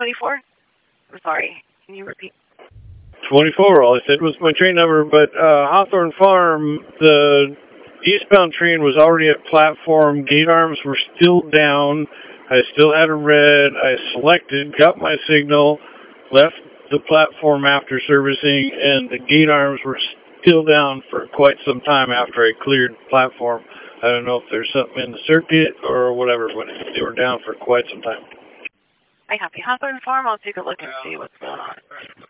24? I'm sorry. Can you repeat? 24, all I said was my train number, but Hawthorne Farm, the eastbound train was already at platform. Gate arms were still down. I still had a red. I selected, got my signal, left the platform after servicing, and the gate arms were still down for quite some time after I cleared the platform. I don't know if there's something in the circuit or whatever, but they were down for quite some time. I copy Hawthorne Farm. I'll take a look and see what's going on.